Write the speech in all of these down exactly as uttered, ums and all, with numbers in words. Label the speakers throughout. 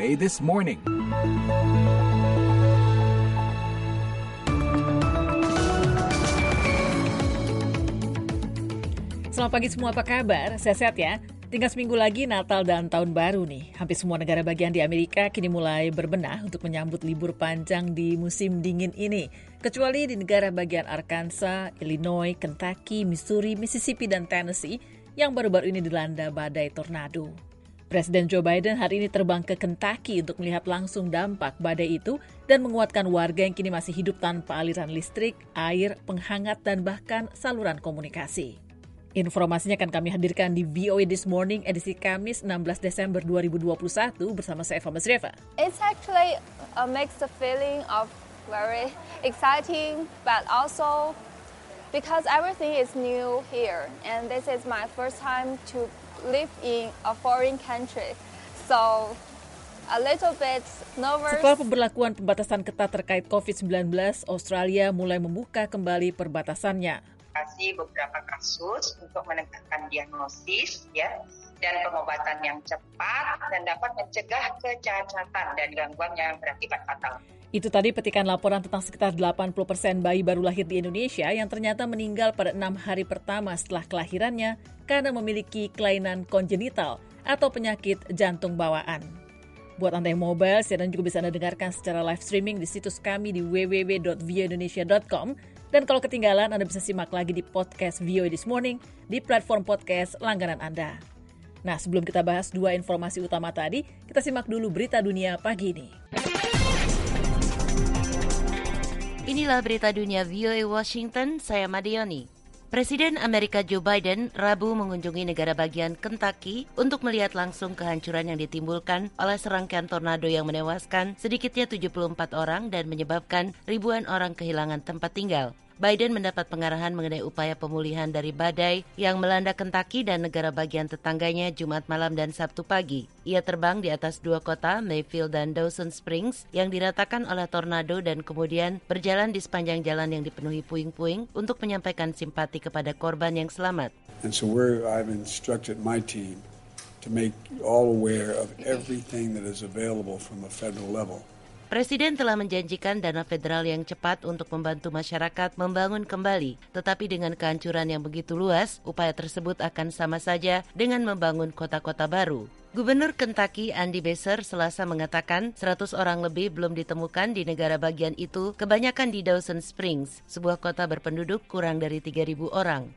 Speaker 1: A This Morning.
Speaker 2: Selamat pagi semua, apa kabar? Sehat-sehat ya? Tinggal seminggu lagi Natal dan Tahun Baru nih. Hampir semua negara bagian di Amerika kini mulai berbenah untuk menyambut libur panjang di musim dingin ini. Kecuali di negara bagian Arkansas, Illinois, Kentucky, Missouri, Mississippi, dan Tennessee yang baru-baru ini dilanda badai tornado. Presiden Joe Biden hari ini terbang ke Kentucky untuk melihat langsung dampak badai itu dan menguatkan warga yang kini masih hidup tanpa aliran listrik, air, penghangat, dan bahkan saluran komunikasi. Informasinya akan kami hadirkan di V O A This Morning edisi Kamis enam belas Desember dua ribu dua puluh satu bersama saya Eva Masreva.
Speaker 3: It's actually a mixed feeling of very exciting, but also because everything is new here, and this is my first time to live in a foreign country, so a little bit nervous.
Speaker 2: Setelah pemberlakuan pembatasan ketat terkait covid sembilan belas, Australia mulai membuka kembali perbatasannya.
Speaker 4: Beberapa kasus untuk menegakkan diagnosis ya dan pengobatan yang cepat dan dapat mencegah kecacatan dan gangguan yang berakibat fatal.
Speaker 2: Itu tadi petikan laporan tentang sekitar delapan puluh persen bayi baru lahir di Indonesia yang ternyata meninggal pada enam hari pertama setelah kelahirannya karena memiliki kelainan kongenital atau penyakit jantung bawaan. Buat Anda yang mobile, siaran juga bisa Anda dengarkan secara live streaming di situs kami di w w w dot v o indonesia dot com. Dan kalau ketinggalan, Anda bisa simak lagi di podcast V O A This Morning di platform podcast langganan Anda. Nah, sebelum kita bahas dua informasi utama tadi, kita simak dulu berita dunia pagi ini.
Speaker 5: Inilah berita dunia V O A Washington, saya Madioni. Presiden Amerika Joe Biden Rabu mengunjungi negara bagian Kentucky untuk melihat langsung kehancuran yang ditimbulkan oleh serangkaian tornado yang menewaskan sedikitnya tujuh puluh empat orang dan menyebabkan ribuan orang kehilangan tempat tinggal. Biden mendapat pengarahan mengenai upaya pemulihan dari badai yang melanda Kentucky dan negara bagian tetangganya Jumat malam dan Sabtu pagi. Ia terbang di atas dua kota, Mayfield dan Dawson Springs, yang diratakan oleh tornado dan kemudian berjalan di sepanjang jalan yang dipenuhi puing-puing untuk menyampaikan simpati kepada korban yang selamat.
Speaker 6: And so we're, I've instructed my team to make all aware of everything that is available from a federal level.
Speaker 5: Presiden telah menjanjikan dana federal yang cepat untuk membantu masyarakat membangun kembali, tetapi dengan kehancuran yang begitu luas, upaya tersebut akan sama saja dengan membangun kota-kota baru. Gubernur Kentucky Andy Beshear Selasa mengatakan seratus orang lebih belum ditemukan di negara bagian itu, kebanyakan di Dawson Springs, sebuah kota berpenduduk kurang dari tiga ribu orang.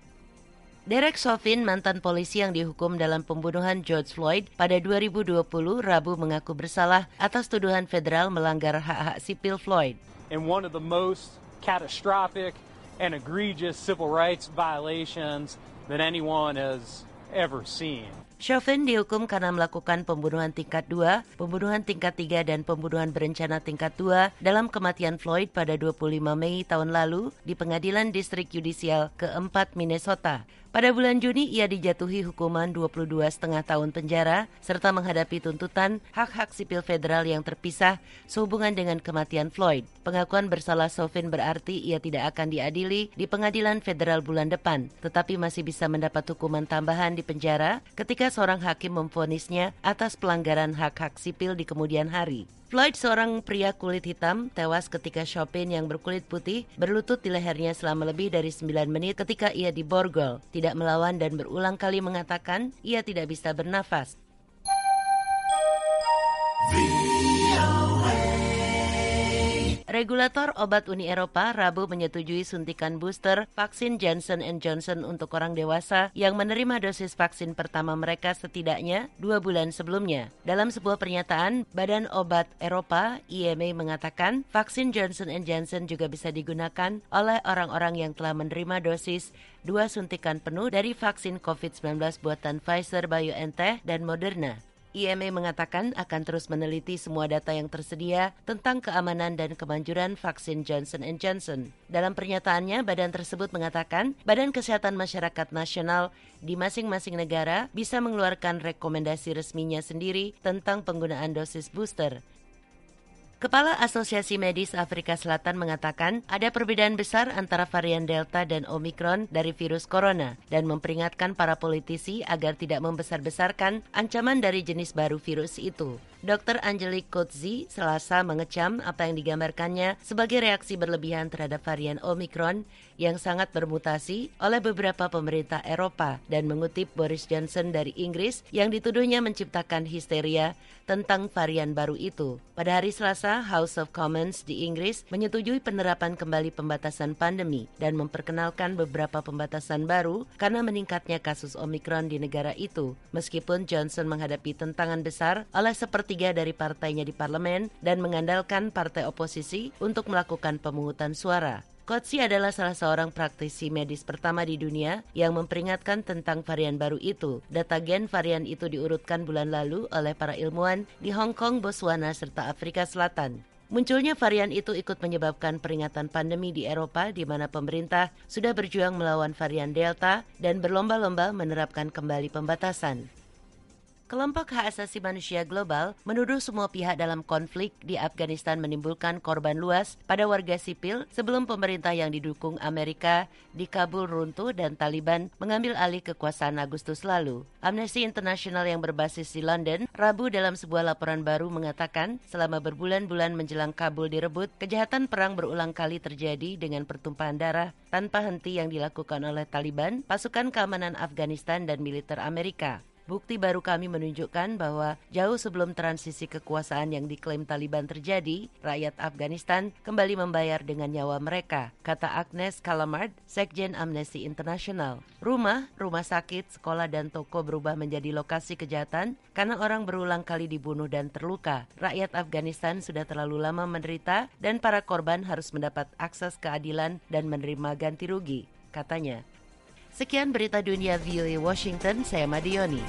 Speaker 5: Derek Chauvin, mantan polisi yang dihukum dalam pembunuhan George Floyd pada dua ribu dua puluh, Rabu mengaku bersalah atas tuduhan federal melanggar hak-hak sipil Floyd.
Speaker 7: In one of the most catastrophic and egregious civil rights violations that anyone has ever seen.
Speaker 5: Chauvin dihukum karena melakukan pembunuhan tingkat dua, pembunuhan tingkat tiga, dan pembunuhan berencana tingkat dua dalam kematian Floyd pada dua puluh lima Mei tahun lalu di Pengadilan Distrik Yudisial keempat Minnesota. Pada bulan Juni, ia dijatuhi hukuman dua puluh dua setengah tahun penjara serta menghadapi tuntutan hak-hak sipil federal yang terpisah sehubungan dengan kematian Floyd. Pengakuan bersalah Chauvin berarti ia tidak akan diadili di pengadilan federal bulan depan, tetapi masih bisa mendapat hukuman tambahan di penjara ketika seorang hakim memvonisnya atas pelanggaran hak-hak sipil di kemudian hari. Floyd, seorang pria kulit hitam, tewas ketika Chauvin yang berkulit putih berlutut di lehernya selama lebih dari sembilan menit ketika ia diborgol, tidak melawan dan berulang kali mengatakan ia tidak bisa bernafas. Regulator obat Uni Eropa Rabu menyetujui suntikan booster vaksin Johnson and Johnson untuk orang dewasa yang menerima dosis vaksin pertama mereka setidaknya dua bulan sebelumnya. Dalam sebuah pernyataan, Badan Obat Eropa E M A mengatakan vaksin Johnson and Johnson juga bisa digunakan oleh orang-orang yang telah menerima dosis dua suntikan penuh dari vaksin covid sembilan belas buatan Pfizer, BioNTech, dan Moderna. E M A mengatakan akan terus meneliti semua data yang tersedia tentang keamanan dan kemanjuran vaksin Johnson and Johnson. Dalam pernyataannya, badan tersebut mengatakan Badan Kesehatan Masyarakat Nasional di masing-masing negara bisa mengeluarkan rekomendasi resminya sendiri tentang penggunaan dosis booster. Kepala Asosiasi Medis Afrika Selatan mengatakan ada perbedaan besar antara varian Delta dan Omicron dari virus corona dan memperingatkan para politisi agar tidak membesar-besarkan ancaman dari jenis baru virus itu. dokter Angelique Coetzee Selasa mengecam apa yang digambarkannya sebagai reaksi berlebihan terhadap varian Omicron yang sangat bermutasi oleh beberapa pemerintah Eropa dan mengutip Boris Johnson dari Inggris yang dituduhnya menciptakan histeria tentang varian baru itu. Pada hari Selasa, House of Commons di Inggris menyetujui penerapan kembali pembatasan pandemi dan memperkenalkan beberapa pembatasan baru karena meningkatnya kasus Omicron di negara itu. Meskipun Johnson menghadapi tentangan besar oleh sepertiga dari partainya di parlemen dan mengandalkan partai oposisi untuk melakukan pemungutan suara. Coetzee adalah salah seorang praktisi medis pertama di dunia yang memperingatkan tentang varian baru itu. Data gen varian itu diurutkan bulan lalu oleh para ilmuwan di Hong Kong, Botswana, serta Afrika Selatan. Munculnya varian itu ikut menyebabkan peringatan pandemi di Eropa di mana pemerintah sudah berjuang melawan varian Delta dan berlomba-lomba menerapkan kembali pembatasan. Kelompok hak asasi manusia global menuduh semua pihak dalam konflik di Afghanistan menimbulkan korban luas pada warga sipil sebelum pemerintah yang didukung Amerika di Kabul runtuh dan Taliban mengambil alih kekuasaan Agustus lalu. Amnesty International yang berbasis di London, Rabu dalam sebuah laporan baru mengatakan selama berbulan-bulan menjelang Kabul direbut, kejahatan perang berulang kali terjadi dengan pertumpahan darah tanpa henti yang dilakukan oleh Taliban, pasukan keamanan Afghanistan dan militer Amerika. Bukti baru kami menunjukkan bahwa jauh sebelum transisi kekuasaan yang diklaim Taliban terjadi, rakyat Afghanistan kembali membayar dengan nyawa mereka, kata Agnes Callamard, Sekjen Amnesty International. Rumah, rumah sakit, sekolah dan toko berubah menjadi lokasi kejahatan karena orang berulang kali dibunuh dan terluka. Rakyat Afghanistan sudah terlalu lama menderita dan para korban harus mendapat akses keadilan dan menerima ganti rugi, katanya. Sekian berita dunia V O A Washington, saya Madioni.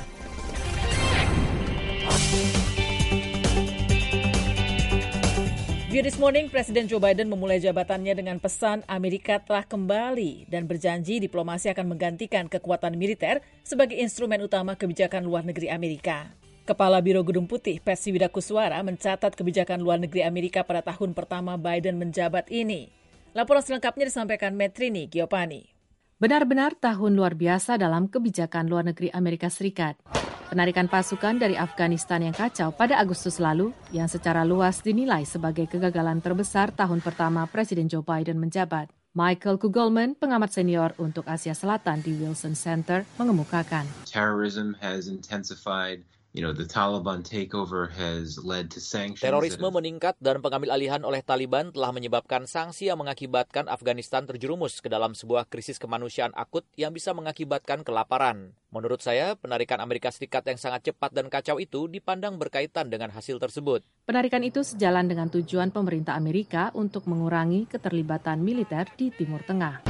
Speaker 2: View This Morning, Presiden Joe Biden memulai jabatannya dengan pesan Amerika telah kembali dan berjanji diplomasi akan menggantikan kekuatan militer sebagai instrumen utama kebijakan luar negeri Amerika. Kepala Biro Gedung Putih, Patsy Widakuswara, mencatat kebijakan luar negeri Amerika pada tahun pertama Biden menjabat ini. Laporan selengkapnya disampaikan Metrini Giopani.
Speaker 1: Benar-benar tahun luar biasa dalam kebijakan luar negeri Amerika Serikat. Penarikan pasukan dari Afghanistan yang kacau pada Agustus lalu, yang secara luas dinilai sebagai kegagalan terbesar tahun pertama Presiden Joe Biden menjabat. Michael Kugelman, pengamat senior untuk Asia Selatan di Wilson Center, mengemukakan.
Speaker 8: Terrorism has intensified. You know, the Taliban takeover has led to sanctions.
Speaker 9: Terorisme meningkat dan pengambil alihan oleh Taliban telah menyebabkan sanksi yang mengakibatkan Afghanistan terjerumus ke dalam sebuah krisis kemanusiaan akut yang bisa mengakibatkan kelaparan. Menurut saya, penarikan Amerika Serikat yang sangat cepat dan kacau itu dipandang berkaitan dengan hasil tersebut.
Speaker 1: Penarikan itu sejalan dengan tujuan pemerintah Amerika untuk mengurangi keterlibatan militer di Timur Tengah.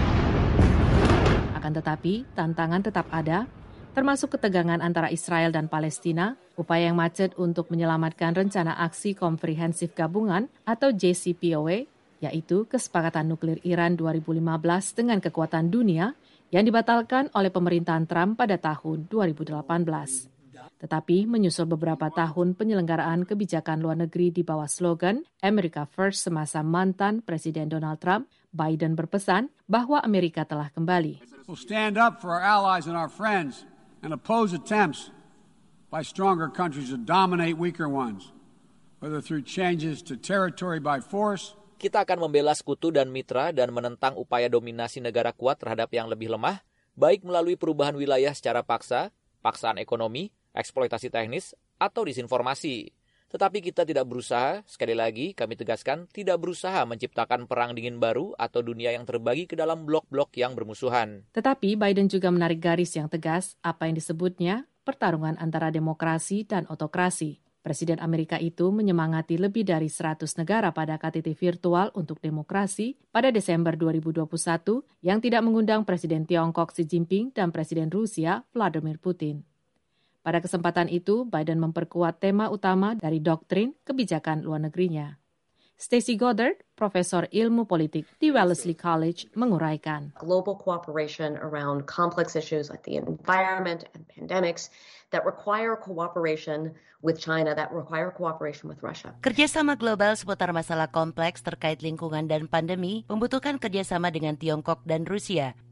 Speaker 1: Akan tetapi, tantangan tetap ada, termasuk ketegangan antara Israel dan Palestina, upaya yang macet untuk menyelamatkan rencana aksi komprehensif gabungan atau J C P O A, yaitu kesepakatan nuklir Iran dua ribu lima belas dengan kekuatan dunia yang dibatalkan oleh pemerintahan Trump pada tahun dua ribu delapan belas. Tetapi menyusul beberapa tahun penyelenggaraan kebijakan luar negeri di bawah slogan America First semasa mantan Presiden Donald Trump, Biden berpesan bahwa Amerika telah kembali.
Speaker 6: We'll stand up for our allies and our friends and oppose attempts by stronger countries to dominate weaker ones, whether through changes to territory by force.
Speaker 9: Kita akan membela sekutu dan mitra dan menentang upaya dominasi negara kuat terhadap yang lebih lemah, baik melalui perubahan wilayah secara paksa, paksaan ekonomi, eksploitasi teknis, atau disinformasi. Tetapi kita tidak berusaha, sekali lagi kami tegaskan, tidak berusaha menciptakan perang dingin baru atau dunia yang terbagi ke dalam blok-blok yang bermusuhan.
Speaker 1: Tetapi Biden juga menarik garis yang tegas apa yang disebutnya pertarungan antara demokrasi dan otokrasi. Presiden Amerika itu menyemangati lebih dari seratus negara pada K T T virtual untuk demokrasi pada Desember dua ribu dua puluh satu yang tidak mengundang Presiden Tiongkok Xi Jinping dan Presiden Rusia Vladimir Putin. Pada kesempatan itu, Biden memperkuat tema utama dari doktrin kebijakan luar negerinya. Stacey Goddard, profesor ilmu politik di Wellesley College, menguraikan.
Speaker 10: Global cooperation around complex issues like the environment and pandemics that require cooperation with China, that require cooperation with Russia.
Speaker 5: Kerjasama global seputar masalah kompleks terkait lingkungan dan pandemi membutuhkan kerjasama dengan Tiongkok dan Rusia.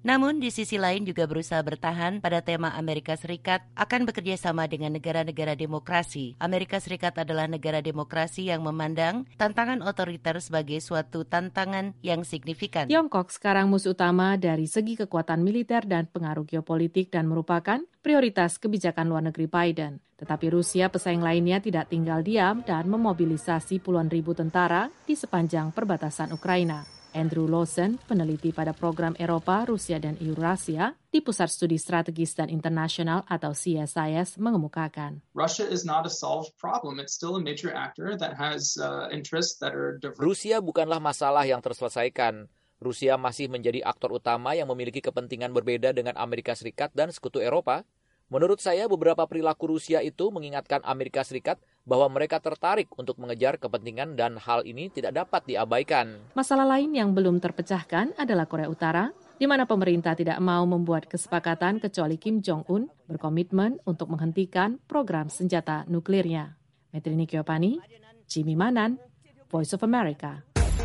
Speaker 5: Namun di sisi lain juga berusaha bertahan pada tema Amerika Serikat akan bekerja sama dengan negara-negara demokrasi. Amerika Serikat adalah negara demokrasi yang memandang tantangan otoriter sebagai suatu tantangan yang signifikan.
Speaker 1: Tiongkok sekarang musuh utama dari segi kekuatan militer dan pengaruh geopolitik dan merupakan prioritas kebijakan luar negeri Biden. Tetapi Rusia pesaing lainnya tidak tinggal diam dan memobilisasi puluhan ribu tentara di sepanjang perbatasan Ukraina. Andrew Lawson, peneliti pada program Eropa, Rusia, dan Eurasia di Pusat Studi Strategis dan Internasional atau C S I S mengemukakan.
Speaker 11: Russia is not a solved problem. It's still a major actor that has uh, interests that are diverse.
Speaker 9: Rusia bukanlah masalah yang terselesaikan. Rusia masih menjadi aktor utama yang memiliki kepentingan berbeda dengan Amerika Serikat dan sekutu Eropa. Menurut saya, beberapa perilaku Rusia itu mengingatkan Amerika Serikat bahwa mereka tertarik untuk mengejar kepentingan dan hal ini tidak dapat diabaikan.
Speaker 1: Masalah lain yang belum terpecahkan adalah Korea Utara, di mana pemerintah tidak mau membuat kesepakatan kecuali Kim Jong-un berkomitmen untuk menghentikan program senjata nuklirnya. Metrini Kyopani, Jimmy Manan, Voice of America.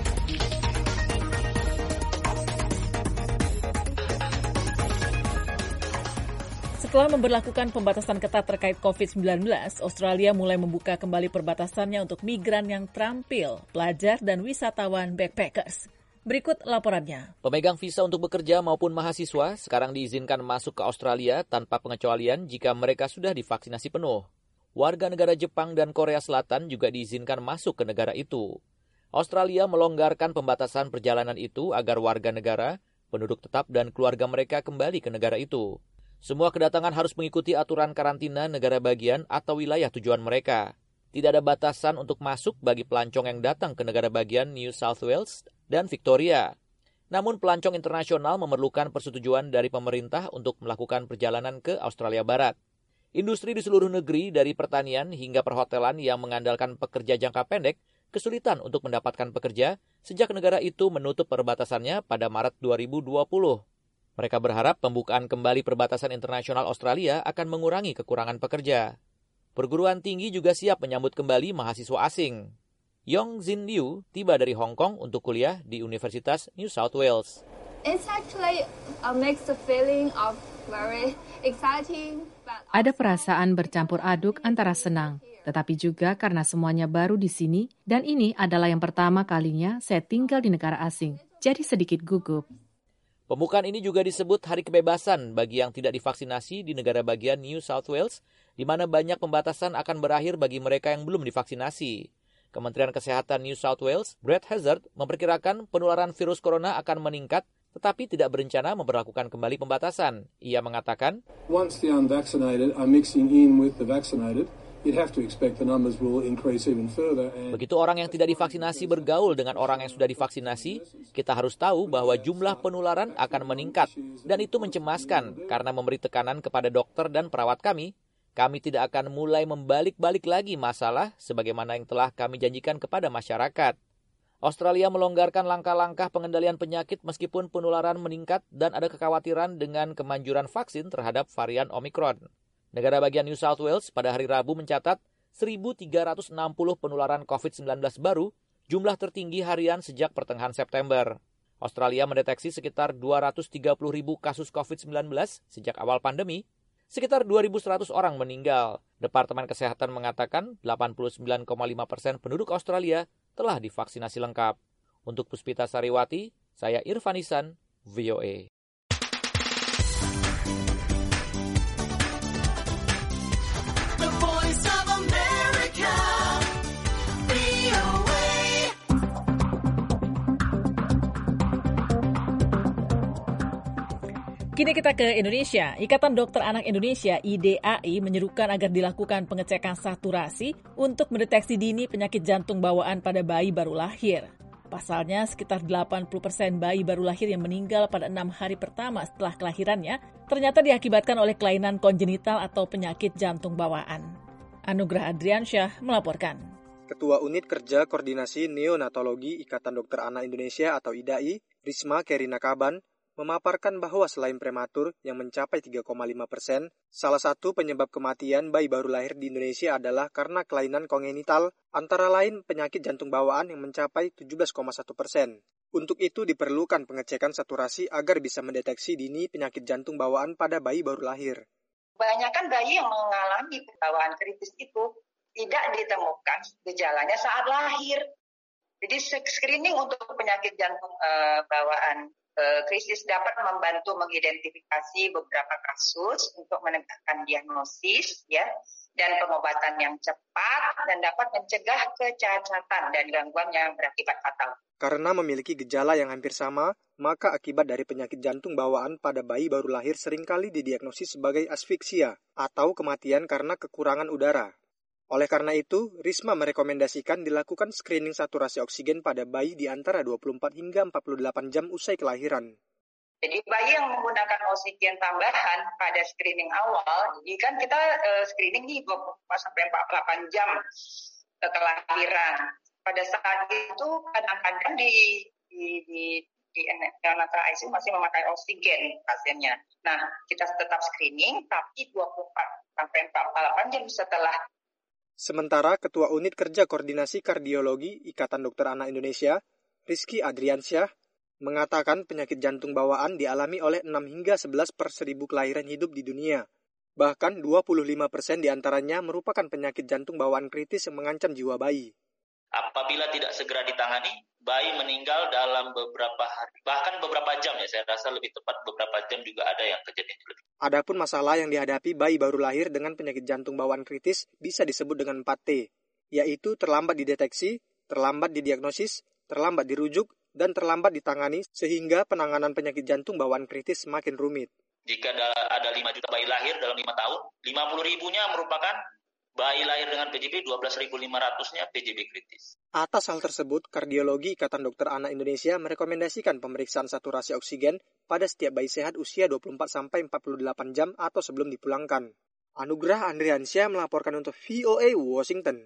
Speaker 2: Setelah memberlakukan pembatasan ketat terkait covid sembilan belas, Australia mulai membuka kembali perbatasannya untuk migran yang terampil, pelajar, dan wisatawan backpackers. Berikut laporannya.
Speaker 9: Pemegang visa untuk bekerja maupun mahasiswa sekarang diizinkan masuk ke Australia tanpa pengecualian jika mereka sudah divaksinasi penuh. Warga negara Jepang dan Korea Selatan juga diizinkan masuk ke negara itu. Australia melonggarkan pembatasan perjalanan itu agar warga negara, penduduk tetap, dan keluarga mereka kembali ke negara itu. Semua kedatangan harus mengikuti aturan karantina negara bagian atau wilayah tujuan mereka. Tidak ada batasan untuk masuk bagi pelancong yang datang ke negara bagian New South Wales dan Victoria. Namun pelancong internasional memerlukan persetujuan dari pemerintah untuk melakukan perjalanan ke Australia Barat. Industri di seluruh negeri dari pertanian hingga perhotelan yang mengandalkan pekerja jangka pendek kesulitan untuk mendapatkan pekerja sejak negara itu menutup perbatasannya pada Maret dua ribu dua puluh. Mereka berharap pembukaan kembali perbatasan internasional Australia akan mengurangi kekurangan pekerja. Perguruan tinggi juga siap menyambut kembali mahasiswa asing. Yong Jin Liu tiba dari Hong Kong untuk kuliah di Universitas New South Wales.
Speaker 3: It's actually a mixed feeling of very exciting. But
Speaker 1: Ada perasaan bercampur aduk antara senang, tetapi juga karena semuanya baru di sini dan ini adalah yang pertama kalinya saya tinggal di negara asing. Jadi sedikit gugup.
Speaker 9: Pembukaan ini juga disebut Hari Kebebasan bagi yang tidak divaksinasi di negara bagian New South Wales, di mana banyak pembatasan akan berakhir bagi mereka yang belum divaksinasi. Kementerian Kesehatan New South Wales, Brett Hazard, memperkirakan penularan virus corona akan meningkat, tetapi tidak berencana memperlakukan kembali pembatasan. Ia mengatakan,
Speaker 12: Once the unvaccinated are mixing in with the vaccinated, you'd have to expect the numbers will increase even further. And
Speaker 9: begitu orang yang tidak divaksinasi bergaul dengan orang yang sudah divaksinasi, kita harus tahu bahwa jumlah penularan akan meningkat. Dan itu mencemaskan karena memberi tekanan kepada dokter dan perawat kami. Kami tidak akan mulai membalik-balik lagi masalah sebagaimana yang telah kami janjikan kepada masyarakat. Australia melonggarkan langkah-langkah pengendalian penyakit meskipun penularan meningkat dan ada kekhawatiran dengan kemanjuran vaksin terhadap varian Omicron. Negara bagian New South Wales pada hari Rabu mencatat seribu tiga ratus enam puluh penularan covid sembilan belas baru, jumlah tertinggi harian sejak pertengahan September. Australia mendeteksi sekitar dua ratus tiga puluh ribu kasus covid sembilan belas sejak awal pandemi. Sekitar dua ribu seratus orang meninggal. Departemen Kesehatan mengatakan delapan puluh sembilan koma lima persen penduduk Australia telah divaksinasi lengkap. Untuk Puspita Sariwati, saya Irfan Ihsan, V O A.
Speaker 2: Kini kita ke Indonesia. Ikatan Dokter Anak Indonesia I D A I menyerukan agar dilakukan pengecekan saturasi untuk mendeteksi dini penyakit jantung bawaan pada bayi baru lahir. Pasalnya, sekitar delapan puluh persen bayi baru lahir yang meninggal pada enam hari pertama setelah kelahirannya ternyata diakibatkan oleh kelainan kongenital atau penyakit jantung bawaan. Anugrah Adriansyah melaporkan.
Speaker 13: Ketua Unit Kerja Koordinasi Neonatologi Ikatan Dokter Anak Indonesia atau I D A I, Risma Kerina Kaban, memaparkan bahwa selain prematur yang mencapai tiga koma lima persen, salah satu penyebab kematian bayi baru lahir di Indonesia adalah karena kelainan kongenital, antara lain penyakit jantung bawaan yang mencapai tujuh belas koma satu persen. Untuk itu diperlukan pengecekan saturasi agar bisa mendeteksi dini penyakit jantung bawaan pada bayi baru lahir.
Speaker 4: Kebanyakan bayi yang mengalami bawaan kritis itu tidak ditemukan gejalanya saat lahir. Jadi screening untuk penyakit jantung uh, bawaan uh, kritis dapat membantu mengidentifikasi beberapa kasus untuk menegakkan diagnosis, ya, dan pengobatan yang cepat dan dapat mencegah kecacatan dan gangguan yang berakibat fatal.
Speaker 13: Karena memiliki gejala yang hampir sama, maka akibat dari penyakit jantung bawaan pada bayi baru lahir seringkali didiagnosis sebagai asfiksia atau kematian karena kekurangan udara. Oleh karena itu, Risma merekomendasikan dilakukan screening saturasi oksigen pada bayi di antara dua puluh empat hingga empat puluh delapan jam usai kelahiran.
Speaker 4: Jadi bayi yang menggunakan oksigen tambahan pada screening awal, jadi kan kita uh, screening nih dua puluh empat sampai empat puluh delapan jam setelah kelahiran. Pada saat itu kadang-kadang di di di, di neonatal I C U masih memakai oksigen pasiennya. Nah, kita tetap screening tapi dua puluh empat sampai empat puluh delapan jam setelah.
Speaker 13: Sementara Ketua Unit Kerja Koordinasi Kardiologi Ikatan Dokter Anak Indonesia, Rizky Adriansyah, mengatakan penyakit jantung bawaan dialami oleh enam hingga sebelas per seribu kelahiran hidup di dunia. Bahkan dua puluh lima persen diantaranya merupakan penyakit jantung bawaan kritis yang mengancam jiwa bayi.
Speaker 14: Apabila tidak segera ditangani, bayi meninggal dalam beberapa hari, bahkan beberapa jam ya, saya rasa lebih tepat beberapa jam juga ada yang kejadian lebih.
Speaker 13: Adapun masalah yang dihadapi bayi baru lahir dengan penyakit jantung bawaan kritis bisa disebut dengan empat T, yaitu terlambat dideteksi, terlambat didiagnosis, terlambat dirujuk, dan terlambat ditangani sehingga penanganan penyakit jantung bawaan kritis semakin rumit.
Speaker 14: Jika ada lima juta bayi lahir dalam lima tahun, lima puluh ribunya merupakan bayi lahir dengan P J B, dua belas ribu lima ratus-nya P J B kritis.
Speaker 13: Atas hal tersebut, Kardiologi Ikatan Dokter Anak Indonesia merekomendasikan pemeriksaan saturasi oksigen pada setiap bayi sehat usia dua puluh empat sampai empat puluh delapan jam atau sebelum dipulangkan. Anugrah Andriansyah melaporkan untuk V O A Washington.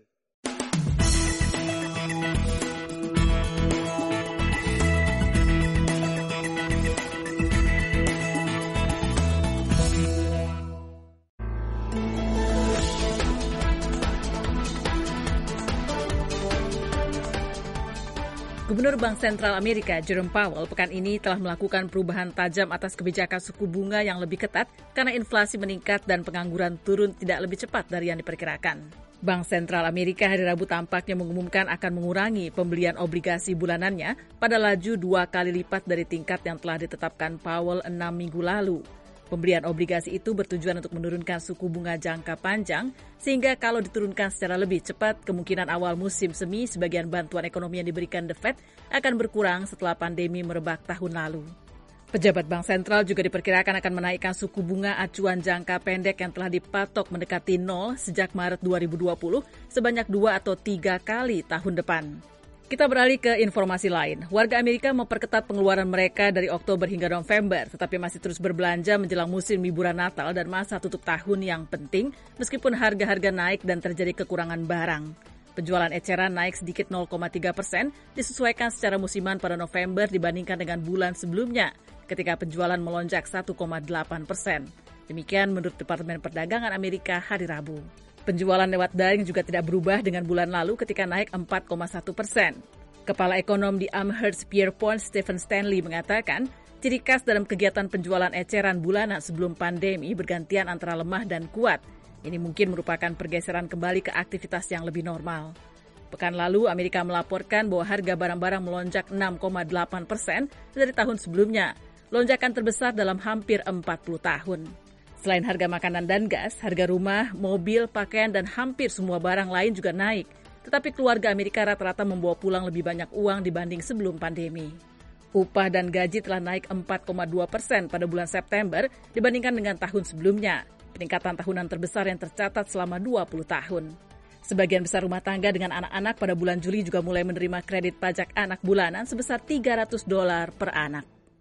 Speaker 2: Gubernur Bank Sentral Amerika Jerome Powell pekan ini telah melakukan perubahan tajam atas kebijakan suku bunga yang lebih ketat karena inflasi meningkat dan pengangguran turun tidak lebih cepat dari yang diperkirakan. Bank Sentral Amerika hari Rabu tampaknya mengumumkan akan mengurangi pembelian obligasi bulanannya pada laju dua kali lipat dari tingkat yang telah ditetapkan Powell enam minggu lalu. Pembelian obligasi itu bertujuan untuk menurunkan suku bunga jangka panjang, sehingga kalau diturunkan secara lebih cepat, kemungkinan awal musim semi sebagian bantuan ekonomi yang diberikan The Fed akan berkurang setelah pandemi merebak tahun lalu. Pejabat Bank Sentral juga diperkirakan akan menaikkan suku bunga acuan jangka pendek yang telah dipatok mendekati nol sejak Maret dua ribu dua puluh sebanyak dua atau tiga kali tahun depan. Kita beralih ke informasi lain. Warga Amerika memperketat pengeluaran mereka dari Oktober hingga November, tetapi masih terus berbelanja menjelang musim liburan Natal dan masa tutup tahun yang penting, meskipun harga-harga naik dan terjadi kekurangan barang. Penjualan eceran naik sedikit nol koma tiga persen, disesuaikan secara musiman pada November dibandingkan dengan bulan sebelumnya, ketika penjualan melonjak satu koma delapan persen. Demikian menurut Departemen Perdagangan Amerika hari Rabu. Penjualan lewat daring juga tidak berubah dengan bulan lalu ketika naik empat koma satu persen. Kepala ekonom di Amherst Pierpont, Stephen Stanley, mengatakan ciri khas dalam kegiatan penjualan eceran bulanan sebelum pandemi bergantian antara lemah dan kuat. Ini mungkin merupakan pergeseran kembali ke aktivitas yang lebih normal. Pekan lalu, Amerika melaporkan bahwa harga barang-barang melonjak enam koma delapan persen dari tahun sebelumnya, lonjakan terbesar dalam hampir empat puluh tahun. Selain harga makanan dan gas, harga rumah, mobil, pakaian, dan hampir semua barang lain juga naik. Tetapi keluarga Amerika rata-rata membawa pulang lebih banyak uang dibanding sebelum pandemi. Upah dan gaji telah naik empat koma dua persen pada bulan September dibandingkan dengan tahun sebelumnya. Peningkatan tahunan terbesar yang tercatat selama dua puluh tahun. Sebagian besar rumah tangga dengan anak-anak pada bulan Juli juga mulai menerima kredit pajak anak bulanan sebesar tiga ratus dolar per anak.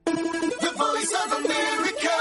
Speaker 15: The Voice of America.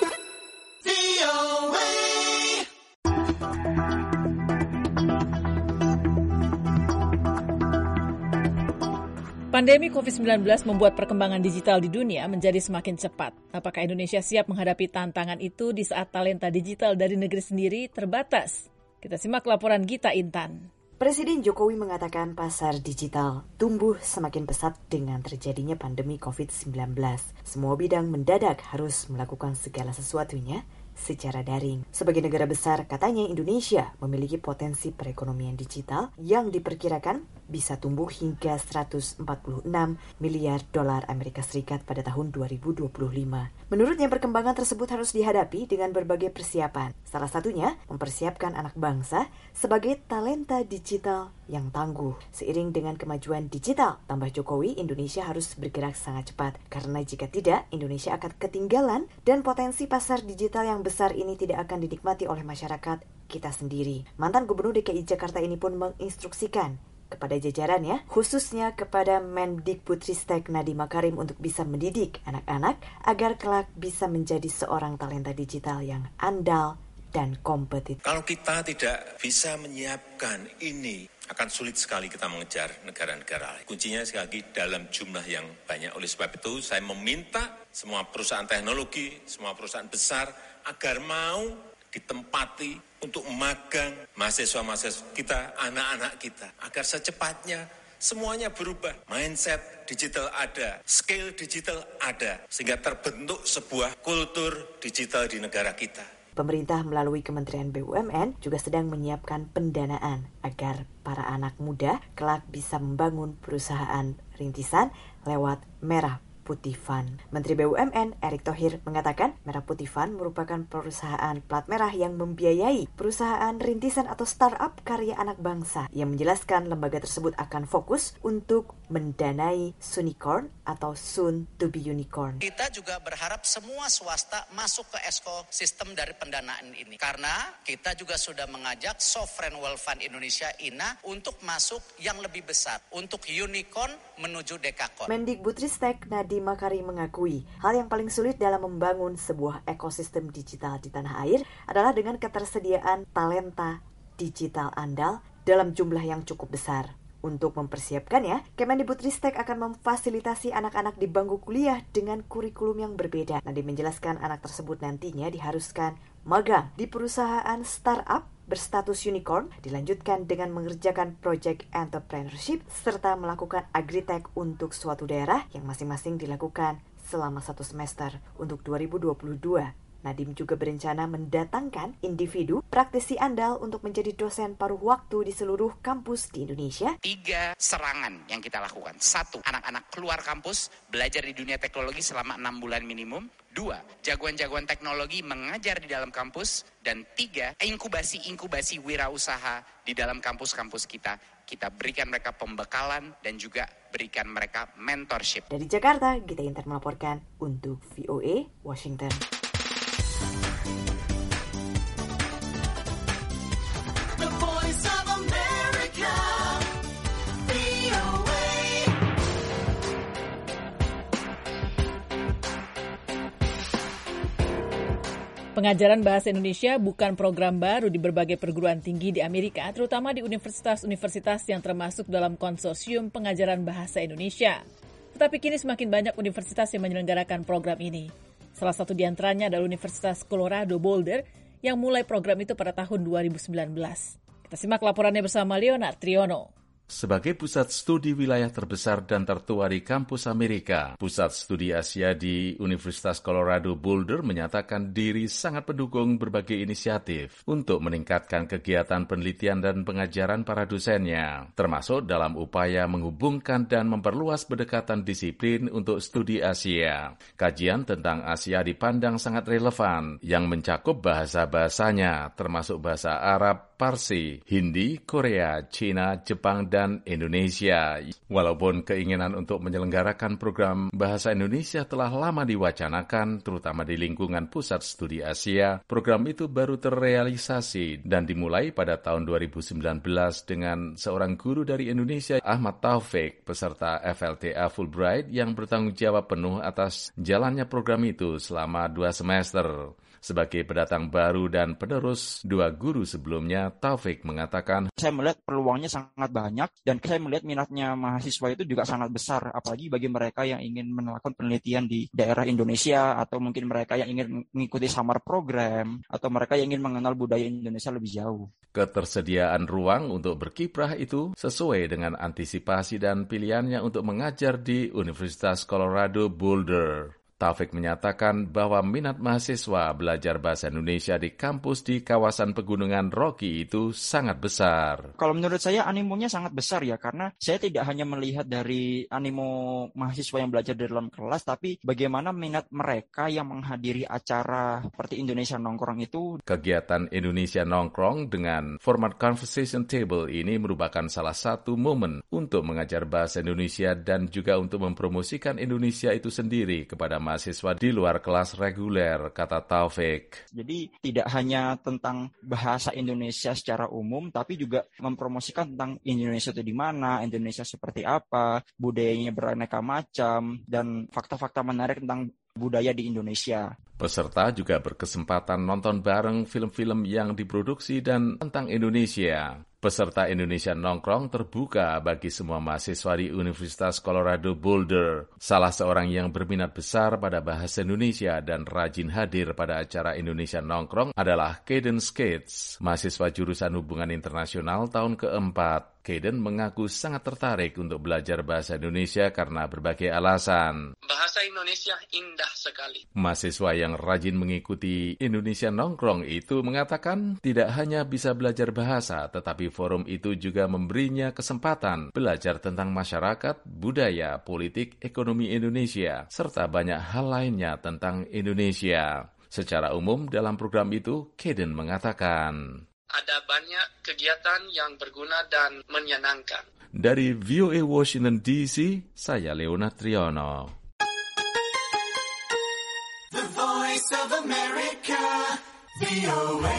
Speaker 2: Pandemi covid sembilan belas membuat perkembangan digital di dunia menjadi semakin cepat. Apakah Indonesia siap menghadapi tantangan itu di saat talenta digital dari negeri sendiri terbatas? Kita simak laporan Gita Intan.
Speaker 16: Presiden Jokowi mengatakan pasar digital tumbuh semakin pesat dengan terjadinya pandemi covid sembilan belas. Semua bidang mendadak harus melakukan segala sesuatunya secara daring. Sebagai negara besar, katanya Indonesia memiliki potensi perekonomian digital yang diperkirakan bisa tumbuh hingga seratus empat puluh enam miliar dolar Amerika Serikat pada tahun dua ribu dua puluh lima. Menurutnya, perkembangan tersebut harus dihadapi dengan berbagai persiapan. Salah satunya, mempersiapkan anak bangsa sebagai talenta digital yang tangguh. Seiring dengan kemajuan digital, tambah Jokowi, Indonesia harus bergerak sangat cepat. Karena jika tidak, Indonesia akan ketinggalan dan potensi pasar digital yang besar ini tidak akan dinikmati oleh masyarakat kita sendiri. Mantan Gubernur D K I Jakarta ini pun menginstruksikan kepada jajarannya, khususnya kepada Mendikbudristek Nadiem Makarim untuk bisa mendidik anak-anak agar kelak bisa menjadi seorang talenta digital yang andal dan kompetitif.
Speaker 17: Kalau kita tidak bisa menyiapkan ini, akan sulit sekali kita mengejar negara-negara lain. Kuncinya sekali lagi dalam jumlah yang banyak. Oleh sebab itu, saya meminta semua perusahaan teknologi, semua perusahaan besar agar mau ditempati untuk magang mahasiswa-mahasiswa kita, anak-anak kita, agar secepatnya semuanya berubah. Mindset digital ada, skill digital ada, sehingga terbentuk sebuah kultur digital di negara kita.
Speaker 16: Pemerintah melalui Kementerian B U M N juga sedang menyiapkan pendanaan agar para anak muda kelak bisa membangun perusahaan rintisan lewat Merah Putih Fund. Menteri B U M N Erick Thohir mengatakan Merah Putih Fund merupakan perusahaan plat merah yang membiayai perusahaan rintisan atau startup karya anak bangsa. Yang menjelaskan lembaga tersebut akan fokus untuk mendanai Sunicorn atau soon to be unicorn.
Speaker 18: Kita juga berharap semua swasta masuk ke ekosistem dari pendanaan ini. Karena kita juga sudah mengajak Sovereign Wealth Fund Indonesia I N A untuk masuk yang lebih besar, untuk unicorn menuju dekakorn.
Speaker 16: Mendikbudristek Nadiem Makarim mengakui hal yang paling sulit dalam membangun sebuah ekosistem digital di tanah air adalah dengan ketersediaan talenta digital andal dalam jumlah yang cukup besar. Untuk mempersiapkannya, Kemendikbudristek akan memfasilitasi anak-anak di bangku kuliah dengan kurikulum yang berbeda. Nadiem menjelaskan anak tersebut nantinya diharuskan magang di perusahaan startup berstatus unicorn, dilanjutkan dengan mengerjakan project entrepreneurship, serta melakukan agritech untuk suatu daerah yang masing-masing dilakukan selama satu semester. Untuk dua ribu dua puluh dua, Nadiem juga berencana mendatangkan individu praktisi andal untuk menjadi dosen paruh waktu di seluruh kampus di Indonesia.
Speaker 18: Tiga serangan yang kita lakukan. Satu, anak-anak keluar kampus, belajar di dunia teknologi selama enam bulan minimum. Dua, jagoan-jagoan teknologi mengajar di dalam kampus. Dan tiga, inkubasi-inkubasi wirausaha di dalam kampus-kampus kita. Kita berikan mereka pembekalan dan juga berikan mereka mentorship.
Speaker 16: Dari Jakarta, Gita Inter melaporkan untuk V O A Washington.
Speaker 2: Pengajaran bahasa Indonesia bukan program baru di berbagai perguruan tinggi di Amerika, terutama di universitas-universitas yang termasuk dalam konsorsium pengajaran bahasa Indonesia. Tetapi kini semakin banyak universitas yang menyelenggarakan program ini. Salah satu di antaranya adalah Universitas Colorado Boulder yang mulai program itu pada tahun dua ribu sembilan belas. Kita simak laporannya bersama Leonard Triono.
Speaker 19: Sebagai pusat studi wilayah terbesar dan tertua di kampus Amerika, Pusat Studi Asia di Universitas Colorado Boulder menyatakan diri sangat mendukung berbagai inisiatif untuk meningkatkan kegiatan penelitian dan pengajaran para dosennya, termasuk dalam upaya menghubungkan dan memperluas pendekatan disiplin untuk studi Asia. Kajian tentang Asia dipandang sangat relevan, yang mencakup bahasa-bahasanya, termasuk bahasa Arab, Parsi, Hindi, Korea, Cina, Jepang, dan Indonesia. Walaupun keinginan untuk menyelenggarakan program bahasa Indonesia telah lama diwacanakan, terutama di lingkungan Pusat Studi Asia, program itu baru terrealisasi dan dimulai pada tahun dua ribu sembilan belas dengan seorang guru dari Indonesia, Ahmad Taufik, peserta F L T A Fulbright yang bertanggung jawab penuh atas jalannya program itu selama dua semester. Sebagai pendatang baru dan penerus dua guru sebelumnya, Taufik mengatakan,
Speaker 20: saya melihat peluangnya sangat banyak dan saya melihat minatnya mahasiswa itu juga sangat besar, apalagi bagi mereka yang ingin melakukan penelitian di daerah Indonesia atau mungkin mereka yang ingin mengikuti summer program atau mereka yang ingin mengenal budaya Indonesia lebih jauh.
Speaker 19: Ketersediaan ruang untuk berkiprah itu sesuai dengan antisipasi dan pilihannya untuk mengajar di Universitas Colorado Boulder. Taufik menyatakan bahwa minat mahasiswa belajar bahasa Indonesia di kampus di kawasan pegunungan Rocky itu sangat besar.
Speaker 20: Kalau menurut saya animonya sangat besar ya, karena saya tidak hanya melihat dari animo mahasiswa yang belajar di dalam kelas, tapi bagaimana minat mereka yang menghadiri acara seperti Indonesia Nongkrong itu.
Speaker 19: Kegiatan Indonesia Nongkrong dengan format conversation table ini merupakan salah satu momen untuk mengajar bahasa Indonesia dan juga untuk mempromosikan Indonesia itu sendiri kepada mahasiswa mahasiswa di luar kelas reguler, kata Taufik.
Speaker 20: Jadi tidak hanya tentang bahasa Indonesia secara umum, tapi juga mempromosikan tentang Indonesia itu di mana, Indonesia seperti apa, budayanya beraneka macam, dan fakta-fakta menarik tentang budaya di Indonesia.
Speaker 19: Peserta juga berkesempatan nonton bareng film-film yang diproduksi dan tentang Indonesia. Peserta Indonesia Nongkrong terbuka bagi semua mahasiswa di Universitas Colorado Boulder. Salah seorang yang berminat besar pada bahasa Indonesia dan rajin hadir pada acara Indonesia Nongkrong adalah Caden Skates, mahasiswa jurusan hubungan internasional tahun keempat. Caden mengaku sangat tertarik untuk belajar bahasa Indonesia karena berbagai alasan.
Speaker 21: Bahasa Indonesia indah sekali.
Speaker 19: Mahasiswa yang rajin mengikuti Indonesia Nongkrong itu mengatakan tidak hanya bisa belajar bahasa, tetapi forum itu juga memberinya kesempatan belajar tentang masyarakat, budaya, politik, ekonomi Indonesia, serta banyak hal lainnya tentang Indonesia. Secara umum dalam program itu, Caden mengatakan,
Speaker 21: ada banyak kegiatan yang berguna dan menyenangkan.
Speaker 19: Dari V O A Washington D C, saya Leonard Triono.
Speaker 15: The Voice of America, V O A.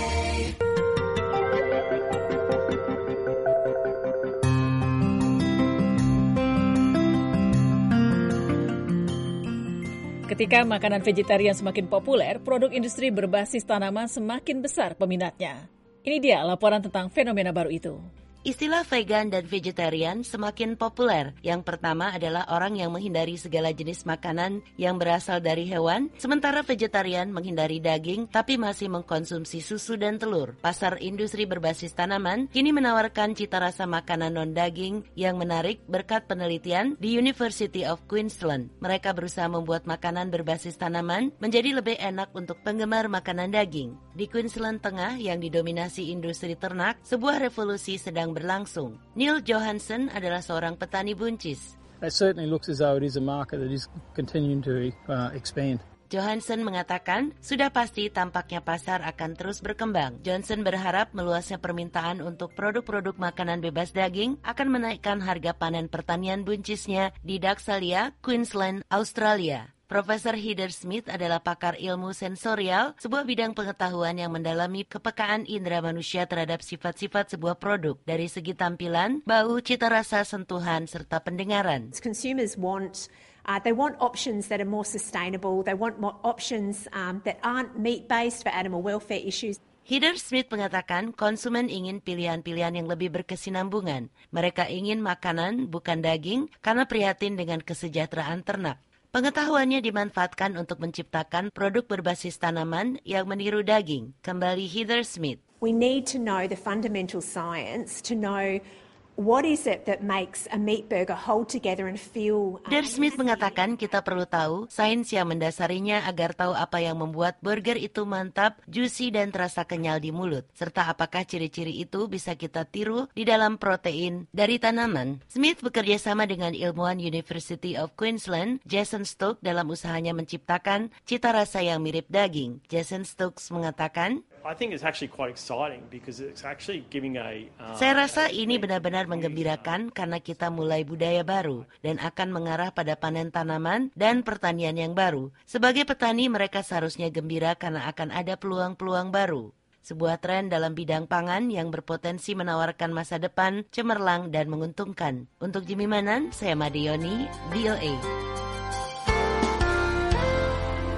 Speaker 2: Ketika makanan vegetarian semakin populer, produk industri berbasis tanaman semakin besar peminatnya. Ini dia laporan tentang fenomena baru itu.
Speaker 5: Istilah vegan dan vegetarian semakin populer. Yang pertama adalah orang yang menghindari segala jenis makanan yang berasal dari hewan, sementara vegetarian menghindari daging tapi masih mengkonsumsi susu dan telur. Pasar industri berbasis tanaman kini menawarkan cita rasa makanan non-daging yang menarik berkat penelitian di University of Queensland. Mereka berusaha membuat makanan berbasis tanaman menjadi lebih enak untuk penggemar makanan daging. Di Queensland Tengah yang didominasi industri ternak, sebuah revolusi sedang berlangsung. Neil Johansson adalah seorang petani buncis.
Speaker 22: It certainly looks as though it is a market that is continuing to uh, expand.
Speaker 5: Johansson mengatakan, sudah pasti tampaknya pasar akan terus berkembang. Johnson berharap meluasnya permintaan untuk produk-produk makanan bebas daging akan menaikkan harga panen pertanian buncisnya di Daxalia, Queensland, Australia. Profesor Heather Smith adalah pakar ilmu sensorial, sebuah bidang pengetahuan yang mendalami kepekaan indera manusia terhadap sifat-sifat sebuah produk dari segi tampilan, bau, cita rasa, sentuhan, serta pendengaran.
Speaker 23: Consumers want Uh, they want options that are more sustainable. They want more options um, that aren't meat-based for animal welfare issues.
Speaker 5: Heather Smith mengatakan konsumen ingin pilihan-pilihan yang lebih berkesinambungan. Mereka ingin makanan bukan daging karena prihatin dengan kesejahteraan ternak. Pengetahuannya dimanfaatkan untuk menciptakan produk berbasis tanaman yang meniru daging. Kembali Heather Smith.
Speaker 23: We need to know the fundamental science to know what is it that makes a meat burger hold together and feel...
Speaker 5: Heather Smith mengatakan kita perlu tahu sains yang mendasarinya agar tahu apa yang membuat burger itu mantap, juicy, dan terasa kenyal di mulut. Serta apakah ciri-ciri itu bisa kita tiru di dalam protein dari tanaman. Smith bekerja sama dengan ilmuwan University of Queensland, Jason Stokes, dalam usahanya menciptakan cita rasa yang mirip daging. Jason Stokes mengatakan,
Speaker 24: I think it's actually quite exciting because it's actually giving a. Uh,
Speaker 5: Saya rasa ini benar-benar menggembirakan karena kita mulai budaya baru dan akan mengarah pada panen tanaman dan pertanian yang baru. Sebagai petani mereka seharusnya gembira karena akan ada peluang-peluang baru. Sebuah tren dalam bidang pangan yang berpotensi menawarkan masa depan cemerlang dan menguntungkan. Untuk Jimmy Manan, saya Madioni, V O A.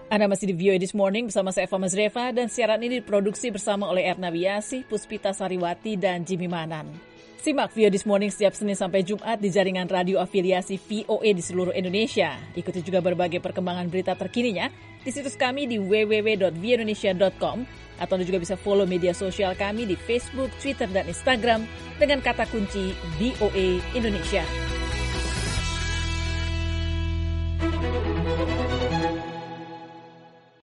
Speaker 2: Anda masih di V O A This Morning bersama saya Eva Mazreva dan siaran ini diproduksi bersama oleh Erna Wiasih, Puspita Sariwati, dan Jimmy Manan. Simak V O A This Morning setiap Senin sampai Jumat di jaringan radio afiliasi V O A di seluruh Indonesia. Ikuti juga berbagai perkembangan berita terkininya di situs kami di w w w dot v indonesia dot com atau Anda juga bisa follow media sosial kami di Facebook, Twitter, dan Instagram dengan kata kunci V O A Indonesia.